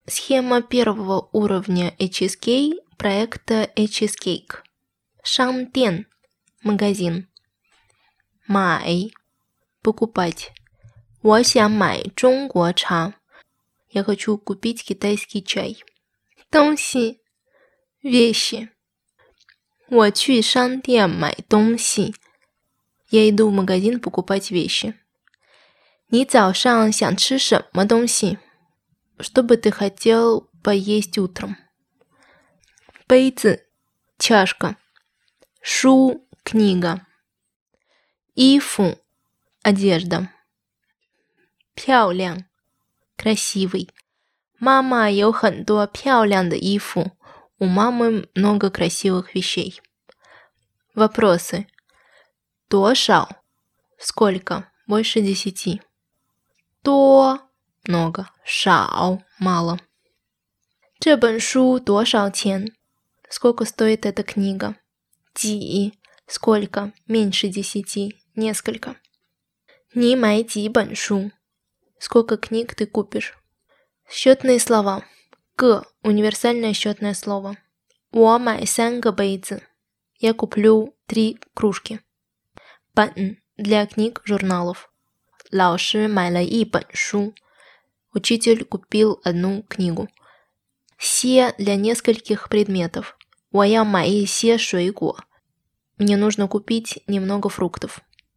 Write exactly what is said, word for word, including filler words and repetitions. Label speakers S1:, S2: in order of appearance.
S1: Схема первого уровня эйч эс кей проекта эйч эс Cake. 商店 – магазин. 买 – покупать. 我想买中国茶. Я хочу купить китайский чай. 东西 – вещи. 我去商店买东西. Я иду в магазин покупать вещи. 你早上想吃什么东西? Что бы ты хотел поесть утром? 杯子 – чашка. 书 – книга. 衣服 – одежда. 漂亮 – красивый. Мама有很多漂亮的衣服. У мамы много красивых вещей. Вопросы. 多少 – сколько, больше десяти. 多 – много, 少 – мало. 这本书多少钱? Сколько стоит эта книга? 几 – сколько, меньше десяти, несколько. 你买几本书? Сколько книг ты купишь? Счетные слова. 个 – универсальное счетное слово. 我买三个杯子. Я куплю три кружки. 本 – для книг, журналов. 老师买了一本书. Учитель купил одну книгу. 些 для нескольких предметов. 我要买一些水果. Мне нужно купить немного фруктов.